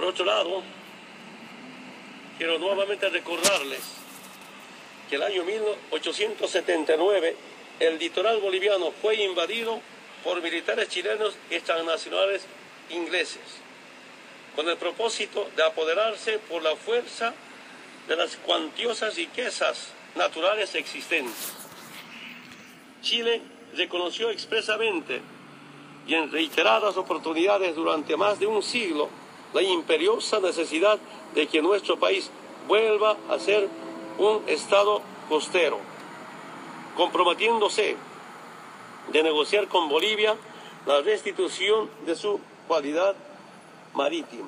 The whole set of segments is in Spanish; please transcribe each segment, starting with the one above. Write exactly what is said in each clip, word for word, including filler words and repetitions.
Por otro lado, quiero nuevamente recordarles que el año mil ochocientos setenta y nueve el litoral boliviano fue invadido por militares chilenos y transnacionales ingleses, con el propósito de apoderarse por la fuerza de las cuantiosas riquezas naturales existentes. Chile reconoció expresamente y en reiteradas oportunidades durante más de un siglo la imperiosa necesidad de que nuestro país vuelva a ser un estado costero, comprometiéndose de negociar con Bolivia la restitución de su cualidad marítima.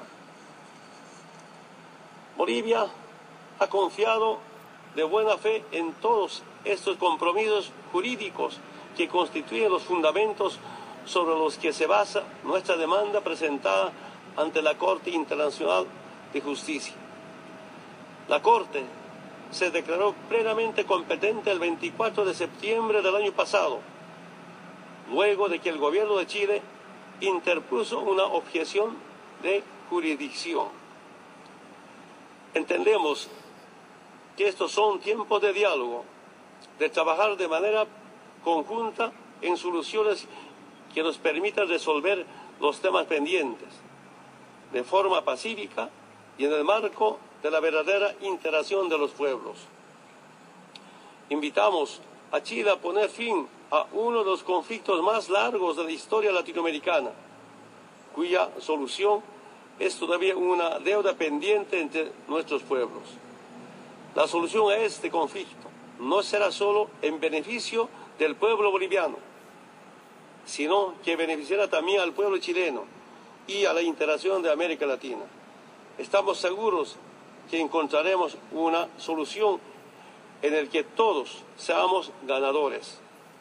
Bolivia ha confiado de buena fe en todos estos compromisos jurídicos que constituyen los fundamentos sobre los que se basa nuestra demanda presentada ante la Corte Internacional de Justicia. La Corte se declaró plenamente competente el veinticuatro de septiembre del año pasado, luego de que el gobierno de Chile interpuso una objeción de jurisdicción. Entendemos que estos son tiempos de diálogo, de trabajar de manera conjunta en soluciones que nos permitan resolver los temas pendientes de forma pacífica y en el marco de la verdadera interacción de los pueblos. Invitamos a Chile a poner fin a uno de los conflictos más largos de la historia latinoamericana, cuya solución es todavía una deuda pendiente entre nuestros pueblos. La solución a este conflicto no será solo en beneficio del pueblo boliviano, sino que beneficiará también al pueblo chileno y a la interacción de América Latina. Estamos seguros que encontraremos una solución en la que todos seamos ganadores.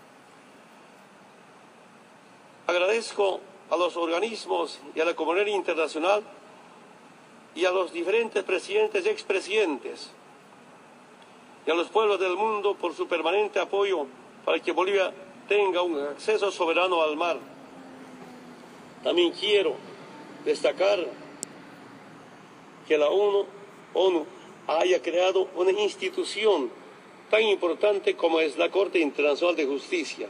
Agradezco a los organismos y a la comunidad internacional y a los diferentes presidentes y expresidentes y a los pueblos del mundo por su permanente apoyo para que Bolivia tenga un acceso soberano al mar. También quiero destacar que la ONU, ONU haya creado una institución tan importante como es la Corte Internacional de Justicia,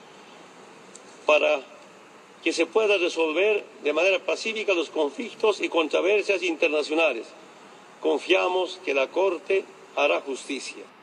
para que se pueda resolver de manera pacífica los conflictos y controversias internacionales. Confiamos que la Corte hará justicia.